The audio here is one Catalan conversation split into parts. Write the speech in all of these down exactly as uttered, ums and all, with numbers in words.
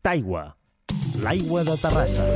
Taigua, l'aigua de Terrassa.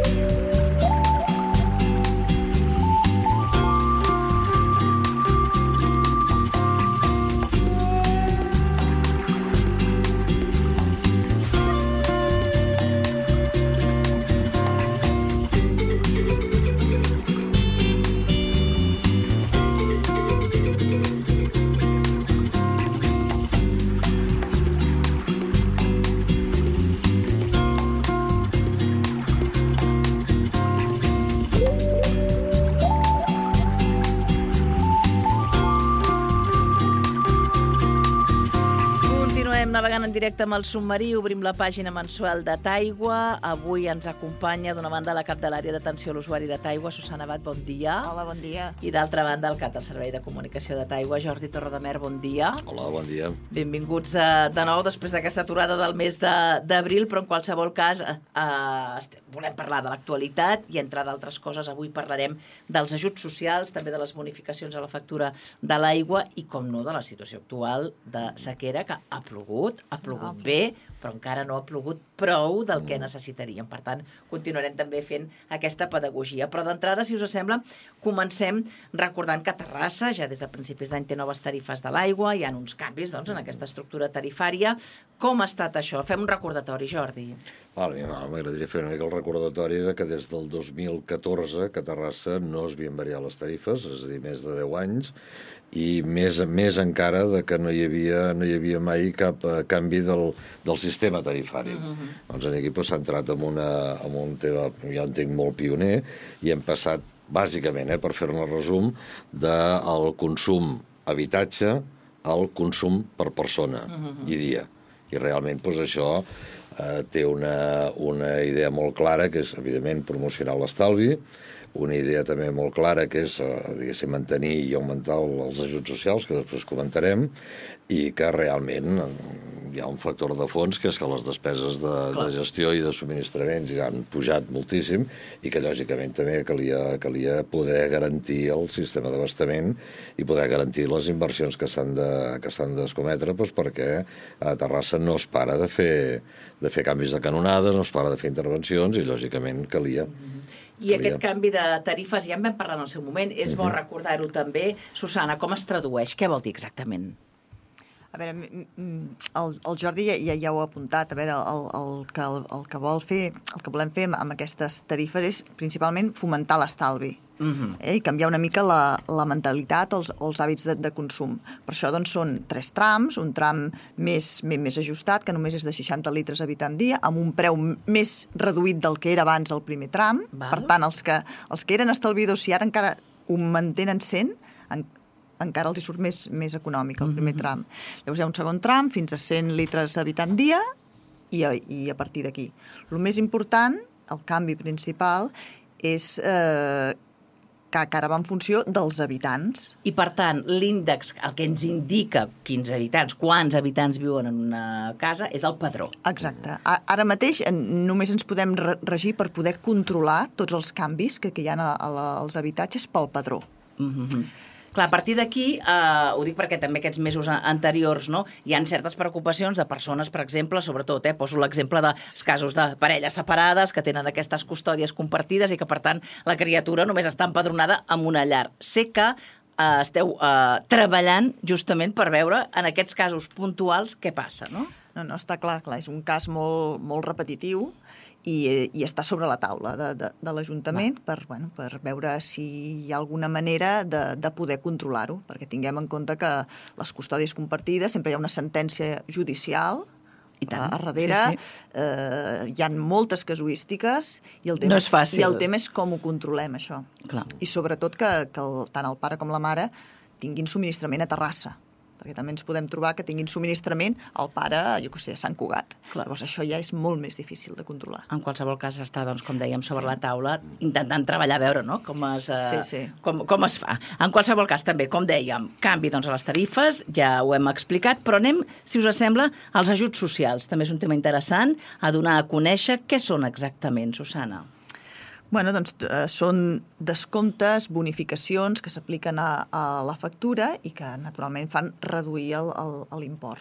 Navegant en directe amb el submarí, obrim la pàgina mensual de Taigua. Avui ens acompanya d'una banda la cap de l'àrea d'atenció a l'usuari de Taigua, Susana Abad, bon dia. Hola, bon dia. I d'altra banda el cap del Servei de Comunicació de Taigua, Jordi Torredemer, bon dia. Hola, bon dia. Benvinguts eh, de nou després d'aquesta aturada del mes d'abril, però en qualsevol cas eh, eh, volem parlar de l'actualitat i, entre d'altres coses, avui parlarem dels ajuts socials, també de les bonificacions a la factura de l'aigua i, com no, de la situació actual de sequera, que ha plogut, ha plogut no. bé, però encara no ha plogut prou del que necessitaríem. Per tant, continuarem també fent aquesta pedagogia. Però d'entrada, si us sembla, comencem recordant que Terrassa, ja des de principis d'any, té noves tarifes de l'aigua, hi ha uns canvis doncs, en aquesta estructura tarifària. Com ha estat això? Fem un recordatori, Jordi. Vale, m'agradaria fer una mica el recordatori de que des del dos mil catorze que a Terrassa no es havien variat les tarifes, és a dir, més de deu anys, i més, més encara de que no hi havia, no hi havia mai cap uh, canvi del, del sistema tarifari. Mm-hmm. Doncs aquí s'ha doncs, entrat en, una, en un tema, jo entenc, molt pioner, i hem passat, bàsicament, eh, per fer-ne el resum, del consum habitatge al consum per persona mm-hmm. i dia. I realment doncs, això eh, té una, una idea molt clara, que és, evidentment, promocionar l'estalvi, una idea també molt clara, que és, diguéssim, mantenir i augmentar els ajuts socials, que després comentarem, i que realment hi ha un factor de fons, que és que les despeses de, de gestió i de subministraments ja han pujat moltíssim i que, lògicament, també calia, calia poder garantir el sistema d'abastament i poder garantir les inversions que s'han de, que s'han d'escometre, doncs perquè a Terrassa no es para de fer, de fer canvis de canonades, no es para de fer intervencions i, lògicament, calia. I aquest canvi de tarifes, ja en vam parlar en el seu moment, és bo recordar-ho també. Susana, com es tradueix? Què vol dir exactament? A veure, el, el Jordi ja, ja ho ha apuntat. A veure, el, el, que, el, el, que vol fer, el que volem fer amb aquestes tarifes és principalment fomentar l'estalvi. Uh-huh. eh, i canviar una mica la, la mentalitat o els, els hàbits de, de consum. Per això doncs, són tres trams, un tram més, més, més ajustat, que només és de seixanta litres habitant dia, amb un preu més reduït del que era abans el primer tram. Val. Per tant, els que, els que eren estalviadors, si ara encara ho mantenen sent, en, encara els hi surt més, més econòmic el primer uh-huh. tram. Llavors hi ha un segon tram, fins a cent litres habitant dia, i a, i a partir d'aquí. El més important, el canvi principal, és eh, que ara va en funció dels habitants. I, per tant, l'índex, el que ens indica quins habitants, quants habitants viuen en una casa, és el padró. Exacte. Ara mateix només ens podem regir per poder controlar tots els canvis que, que hi ha als habitatges pel padró. Mm-hmm. Clar, a partir d'aquí, eh, ho dic perquè també aquests mesos anteriors, no, hi ha certes preocupacions de persones, per exemple, sobretot, eh, poso l'exemple dels casos de parelles separades que tenen aquestes custòdies compartides i que, per tant, la criatura només està empadronada en una llar. Sé que eh, esteu eh, treballant justament per veure en aquests casos puntuals què passa, no? No, no, està clar, clar, és un cas molt, molt repetitiu, I, i està sobre la taula de, de, de l'Ajuntament per, bueno, per veure si hi ha alguna manera de, de poder controlar-ho, perquè tinguem en compte que les custòdies compartides sempre hi ha una sentència judicial I tant. A darrere, sí, sí. Eh, hi ha moltes casuístiques i el tema, no és fàcil. I el tema és com ho controlem, això. Clar. I sobretot que, que el, tant el pare com la mare tinguin subministrament a Terrassa, perquè també ens podem trobar que tinguin subministrament el pare, jo què sé, a Sant Cugat. Clar. Llavors això ja és molt més difícil de controlar. En qualsevol cas està, doncs, com dèiem, sobre sí. la taula, intentant treballar, a veure, no?, com es, uh, sí, sí. Com, com es fa. En qualsevol cas, també, com dèiem, canvi, doncs, a les tarifes, ja ho hem explicat, però anem, si us sembla, als ajuts socials. També és un tema interessant a donar a conèixer què són exactament, Susana. Bueno, doncs eh, són descomptes, bonificacions que s'apliquen a, a la factura i que naturalment fan reduir l'import.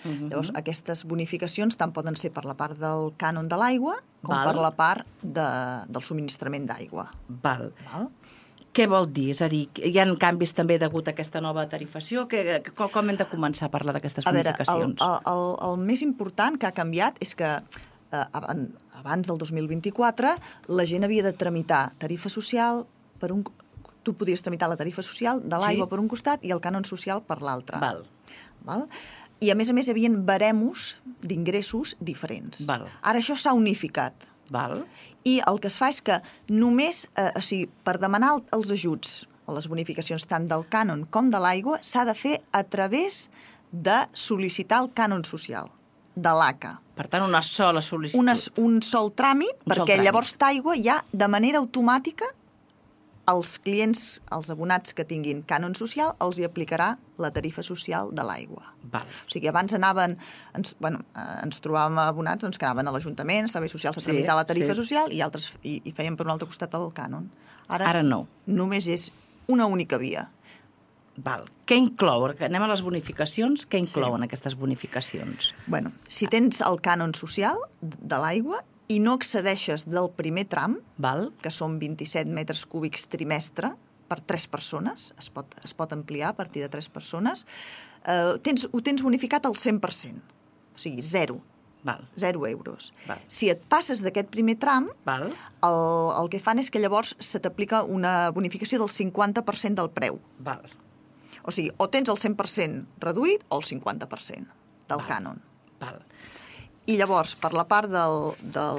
Uh-huh. Llavors, aquestes bonificacions tant poden ser per la part del cànon de l'aigua com Val. per la part de, del subministrament d'aigua. Val. Val? Què vol dir? És a dir, hi ha canvis també degut a aquesta nova tarifació? Que, que, com hem de començar a parlar d'aquestes A veure, el, bonificacions? el, el, el més important que ha canviat és que eh, abans del dos mil vint-i-quatre la gent havia de tramitar tarifa social per un... Tu podies tramitar la tarifa social de l'aigua Sí. per un costat i el cànon social per l'altre. Val. Val? I, a més a més, hi havia baremos d'ingressos diferents. Val. Ara això s'ha unificat. Val. I el que es fa és que només, eh, o sigui, per demanar els ajuts o les bonificacions tant del cànon com de l'aigua, s'ha de fer a través de sol·licitar el cànon social, de l'A C A. Per tant, una sola sol·licitud. Una, un sol tràmit, Un sol perquè tràmit. llavors Taigua ja, de manera automàtica, els clients, els abonats que tinguin cànon social, els hi aplicarà la tarifa social de l'aigua. Val. O sigui, abans anaven, ens, bueno, eh, ens trobàvem abonats doncs, que anaven a l'Ajuntament, serveis socials a Sí, tramitar la tarifa sí. social i altres i, i feien per un altre costat el cànon. Ara no. Només és una única via. Val. Què inclou? Anem a les bonificacions. Què inclouen Sí. aquestes bonificacions? Bueno, si tens el cànon social de l'aigua i no excedeixes del primer tram, Val. que són vint-i-set metres cúbics trimestre per tres persones, es pot, es pot ampliar a partir de tres persones, eh, tens, ho tens bonificat al cent per cent, o sigui, zero, Val. zero euros. Val. Si et passes d'aquest primer tram, Val. el, el que fan és que llavors se t'aplica una bonificació del cinquanta per cent del preu. Val. O sigui, o tens el cent per cent reduït o el cinquanta per cent del Val. cànon. Val. I llavors, per la part del, del,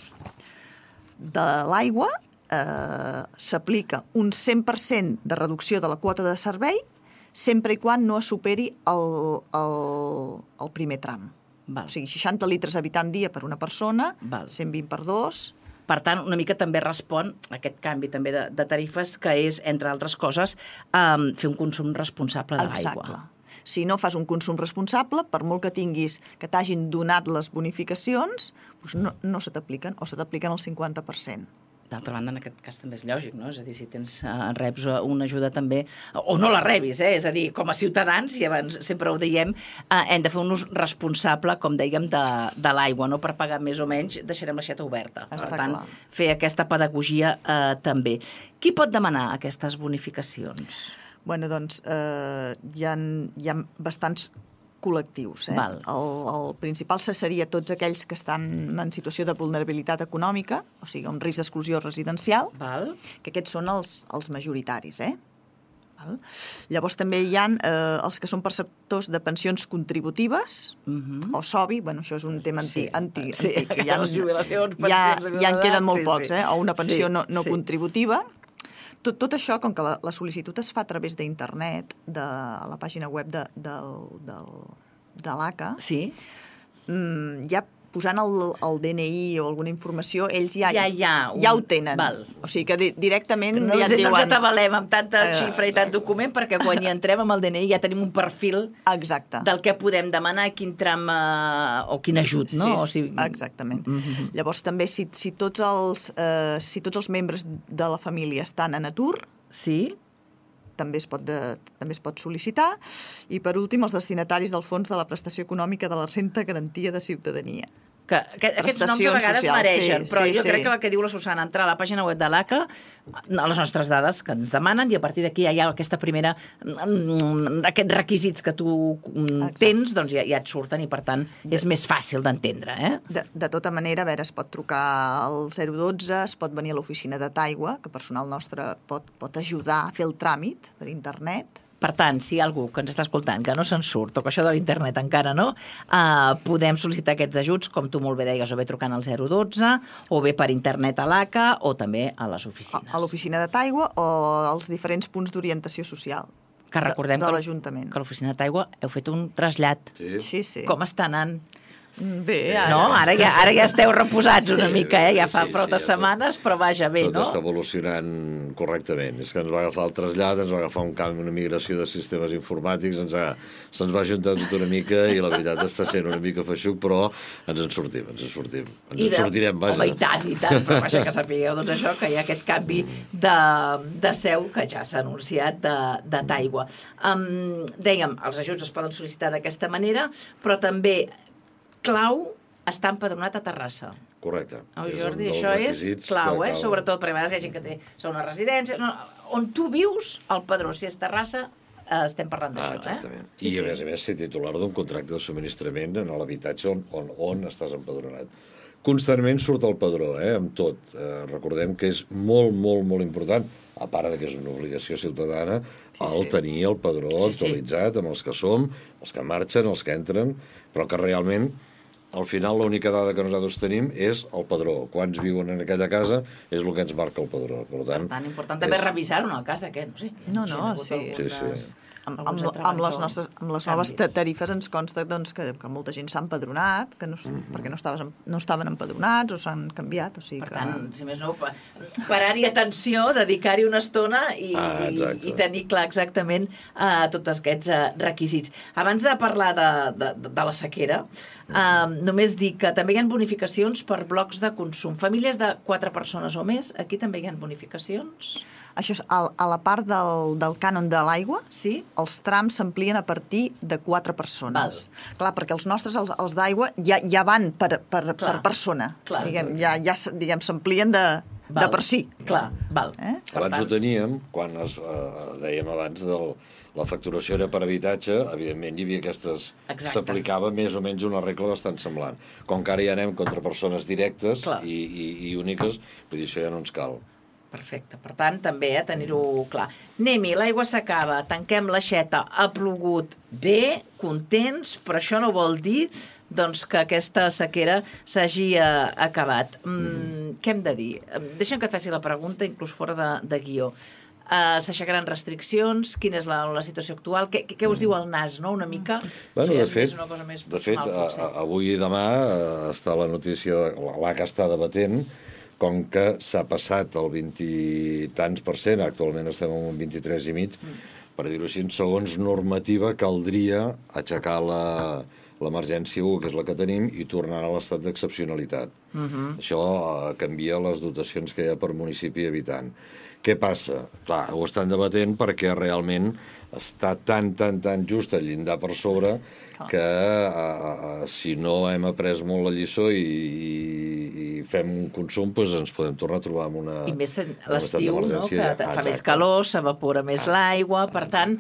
de l'aigua, eh, s'aplica un cent per cent de reducció de la quota de servei sempre i quan no es superi el, el, el primer tram. Val. O sigui, seixanta litres habitant dia per una persona, Val. cent vint per dos... Per tant, una mica també respon a aquest canvi també de, de tarifes, que és, entre altres coses, um, fer un consum responsable de l'aigua. Exacte. Si no fas un consum responsable, per molt que tinguis, que t'hagin donat les bonificacions, doncs no, no se t'apliquen o se t'apliquen el cinquanta per cent. D'altra banda, en aquest cas també és lògic, no? És a dir, si tens, uh, reps una ajuda també, o no la rebis, eh? És a dir, com a ciutadans, i abans sempre ho dèiem, uh, hem de fer un ús responsable, com dèiem, de, de l'aigua, no? Per pagar més o menys, deixarem l'aixeta oberta. Està per tant, clar. fer aquesta pedagogia uh, també. Qui pot demanar aquestes bonificacions? Bueno, doncs eh, hi, ha, hi ha bastants col·lectius. Eh? Val. El, el principal seria tots aquells que estan en situació de vulnerabilitat econòmica, o sigui, un risc d'exclusió residencial, Val? que aquests són els, els majoritaris. Eh? Val? Llavors també hi ha eh, els que són perceptors de pensions contributives, Mhm. o S O B I, bueno, això és un tema antic, Sí. antic, Sí, antic que ja, les jubilacions, ja, pensions, ja en queden molt sí, pocs, sí. eh? O una pensió Sí, no, no sí. contributiva. Tot, tot això, com que la, la sol·licitud es fa a través d'internet, de la pàgina web de, del, del, de l'A C A, Sí? mm, ja posant el, el D N I o alguna informació, ells ja, Ja hi ha un- ja ho tenen. Val. O sigui que di directament No, ja ens, et no diuen... ens atabalem amb tanta Eh, xifra i tant document, perquè quan hi entrem amb el D N I ja tenim un perfil Exacte. del que podem demanar, quin tram eh, o quin ajut, no? Sí, o sí, sigui, exactament. Mhm. Llavors també si, si, tots els, eh, si tots els membres de la família estan en atur, Sí? també es pot, de, també es pot sol·licitar. I per últim, els destinataris del Fons de la Prestació Econòmica de la Renta Garantia de Ciutadania. Que, que aquests noms a Prestacions vegades socials, maregen, sí, però sí, jo sí. crec que el que diu la Susana, entrar a la pàgina web de l'A C A, a les nostres dades que ens demanen, i a partir d'aquí ja hi ha aquesta primera, mm, aquests requisits que tu mm, Exacte. tens, doncs ja, ja et surten i per tant és més fàcil d'entendre, eh? De, de tota manera, a veure, es pot trucar al zero dotze, es pot venir a l'oficina de Taigua, que personal nostre pot, pot ajudar a fer el tràmit per internet. Per tant, si hi ha algú que ens està escoltant que no se'n surt, o que això de l'internet encara no, eh, podem sol·licitar aquests ajuts, com tu molt bé deies, o bé trucant al zero dotze, o bé per internet a l'A C A, o també a les A, oficines. a l'oficina de Taigua o als diferents punts d'orientació social Que recordem de, de que, l'Ajuntament. que a l'oficina d'Aigua heu fet un trasllat. Sí. Sí, sí. Com està anant? Bé, ara... No? Ara ja, ara ja esteu reposats una Sí, mica, eh? Ja sí, fa sí, prou sí, de ja tot- setmanes, però vaja, bé, Tot no? està evolucionant correctament. És que ens va agafar el trasllat, ens va agafar un canvi, una migració de sistemes informàtics, ens ha, se'ns va juntar tot una mica i la veritat està sent una mica feixuc, però ens en sortim, ens en sortim. Ens I en sortirem, vaja. Home, i tant, i tant, però vaja, que sapigueu doncs això, que hi ha aquest canvi de, de seu que ja s'ha anunciat de, de Taigua. Um, dèiem, els ajuts es poden sol·licitar d'aquesta manera, però també clau està empadronat a Terrassa. Correcte. Oh, És un Jordi, dels això és requisits clau, que eh? cal. Sobretot perquè a vegades hi ha gent que té són una residència. No, on tu vius, el padró, si és Terrassa, eh, estem parlant Ah, d'això, exactament. eh? I a més a més ser titular d'un contracte de subministrament en l'habitatge on, on, on estàs empadronat. Constantment surt el padró, eh, amb tot. Eh, recordem que és molt, molt, molt important, a part de que és una obligació ciutadana, Sí, el sí. tenir el padró Sí, sí. actualitzat amb els que som, els que marxen, els que entren, però que realment al final l'única dada que nosaltres tenim és el padró. Quants viuen en aquella casa és el que ens marca el padró. Per tant, Per tant, important també és- revisar-ho en el cas de què, no sé. No, hi no, ha hagut sí. algunes- Sí, sí. Amb, alguns amb, amb, les entrebancs o nostres, amb les noves canvis. tarifes ens consta doncs, que, que molta gent s'ha empadronat, que no, Mhm. perquè no, estaves, em- no estaven empadronats o s'han canviat. O sigui Per que... tant, si més no, pa- parar-hi atenció, dedicar-hi una estona i, Ah, i, exacte. i tenir clar exactament uh, tots aquests uh, requisits. Abans de parlar de, de, de la sequera, uh, només dic que també hi ha bonificacions per blocs de consum. Famílies de quatre persones o més, aquí també hi ha bonificacions? Això és, a, a la part del, del cànon de l'aigua, Sí? els trams s'amplien a partir de quatre persones. Clar, perquè els nostres, els, els d'aigua, ja, ja van per, per, per persona. clar. Diguem, ja ja s- diguem, s'amplien de, de Val. per si. Clar, val. Eh? Per Abans tant- ho teníem, quan es, eh, dèiem abans del, la facturació era per habitatge, evidentment hi havia aquestes... Exacte. S'aplicava més o menys una regla bastant semblant. Com que ara ja anem contra persones directes Clar. i, i, i úniques, vull dir, això ja no ens cal. Perfecte. Per tant, també, eh, tenir-ho clar. Anem-hi, l'aigua s'acaba, tanquem l'aixeta, ha plogut bé, contents, però això no vol dir doncs, que aquesta sequera s'hagi eh, acabat. Mm, Què hem de dir? Em, Deixa'm que et faci la pregunta, inclús fora de, de guió. Uh, S'aixecaran restriccions? Quina és la, la situació actual? Què, què us diu el N A S, no?, una mica? Bueno, Això de és fet, més una cosa més de fet personal, a, potser. a, avui i demà eh, està la notícia, l'A C A està debatent, com que s'ha passat el vint i tants per cent, actualment estem en un vint-i-tres i mig, per dir-ho així, segons normativa caldria aixecar la l'emergència u, que és la que tenim, i tornar a l'estat d'excepcionalitat. Uh-huh. Això eh, canvia les dotacions que hi ha per municipi i habitant. Què passa? Clar, ho estan debatent perquè realment està tan, tan, tan just el llindar per sobre que uh, uh, si no hem après molt la lliçó i, i, i fem un consum, doncs ens podem tornar a trobar amb una... I més en amb un estat l'estiu, no?, d'emergència. que Ah, fa més exacte. calor, s'evapora més l'aigua, per tant,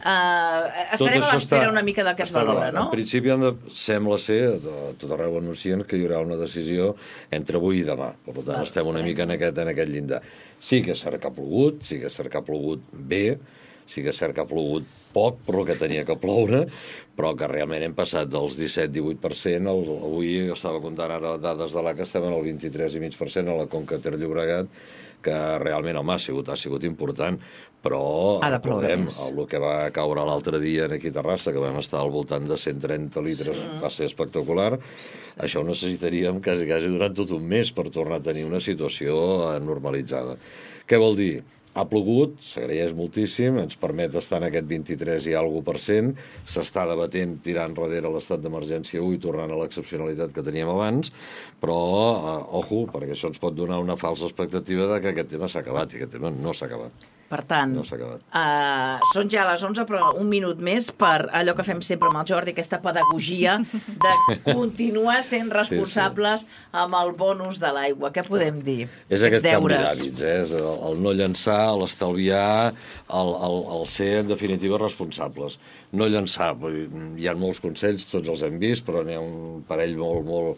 eh, estarem a això l'espera està- una mica del que es està valora, davant. no? En principi han de, sembla ser, a tot arreu anuncien que hi haurà una decisió entre avui i demà. Per tant, Val, estem una estarem. mica en aquest, en aquest llindar. Sí que és cert que ha plogut, sí que és cert que ha plogut bé, sí que és cert que ha plogut poc, però que tenia que ploure, però que realment hem passat dels disset a divuit per cent, el, avui estava comptant ara dades de l'A C A, estem en el vint-i-tres i mig per cent a la Conca Ter Llobregat, que realment, home, ha sigut, ha sigut important, però Ha de ploure recordem, més. el que va caure l'altre dia aquí a Terrassa, que vam estar al voltant de cent trenta litres, sí. Va ser espectacular. Això ho necessitaríem quasi, quasi durant tot un mes per tornar a tenir una situació eh, normalitzada. Què vol dir? Ha plogut, s'agraeix moltíssim, ens permet estar en aquest vint-i-tres i alguna per cent, s'està debatent tirant darrere l'estat d'emergència u i tornant a l'excepcionalitat que teníem abans, però, eh, ojo, perquè això ens pot donar una falsa expectativa de que aquest tema s'ha acabat, i aquest tema no s'ha acabat. Per tant, No s'ha acabat. uh, són ja les onze, però un minut més per allò que fem sempre amb el Jordi, aquesta pedagogia de continuar sent responsables sí, sí. amb el bonus de l'aigua. Què podem dir? És aquest canvi deures. d'hàbits, eh? És el, el no llançar, l'estalviar, el, el, el ser, en definitiva, responsables. No llançar, vull dir, hi ha molts consells, tots els hem vist, però n'hi ha un parell molt, molt,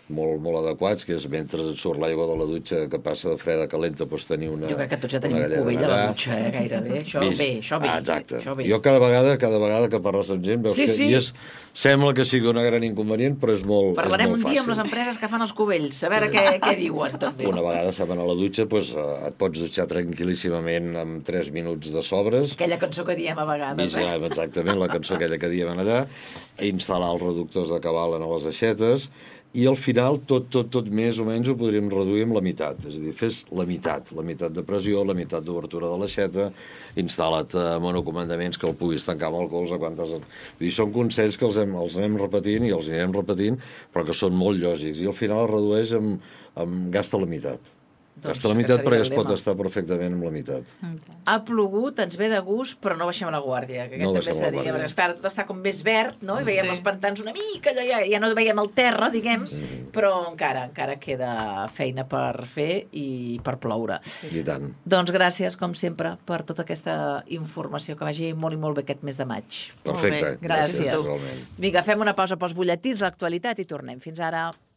molt, molt adequats, que és mentre et surt l'aigua de la dutxa que passa de freda a calenta, pots tenir una... Jo crec que tots ja tenim una un galleda cubell a la allà. dutxa, eh, gairebé. Això Vist? bé, això bé. Ah, exacte. Això bé. Jo cada vegada, cada vegada que parles amb gent, veus Sí, que sí. i és, sembla que sigui una gran inconvenient, però és molt, Parlarem és un molt dia amb les fàcil. empreses que fan els cubells, a veure què, què diuen, també. Una vegada saben a la dutxa, doncs, eh, et pots dutxar tranquil·líssimament amb tres minuts de sobres. Aquella cançó que diem a vegades, Vist, eh? ja, exactament, la cançó aquella que diem allà, instal·lar els reductors de cabal en les aixetes, i al final tot, tot, tot més o menys ho podríem reduir amb la meitat, és a dir, fes la meitat, la meitat de pressió, la meitat d'obertura de l'aixeta, instal·la't eh, monocomandaments que el puguis tancar amb el colze. Quantes... Vull dir, són consells que els, hem, els anem repetint i els anirem repetint, però que són molt lògics, i al final es redueix amb, amb gasta la meitat. Doncs Gasta la aquest meitat seria perquè el es pot lema. estar perfectament amb la meitat. Ha plogut, ens ve de gust, però no baixem la guàrdia, que aquest No també baixem la seria, guàrdia. perquè esclar, tot està com més verd, no? I veiem Sí. els pantans una mica, allò ja, ja no veiem el terra, diguem, però encara, encara queda feina per fer i per ploure. I tant. Doncs gràcies, com sempre, per tota aquesta informació, que vagi molt i molt bé aquest mes de maig. Molt bé, Perfecte. gràcies a tu. Igualment. Vinga, fem una pausa pels butlletins, l'actualitat, i tornem. Fins ara.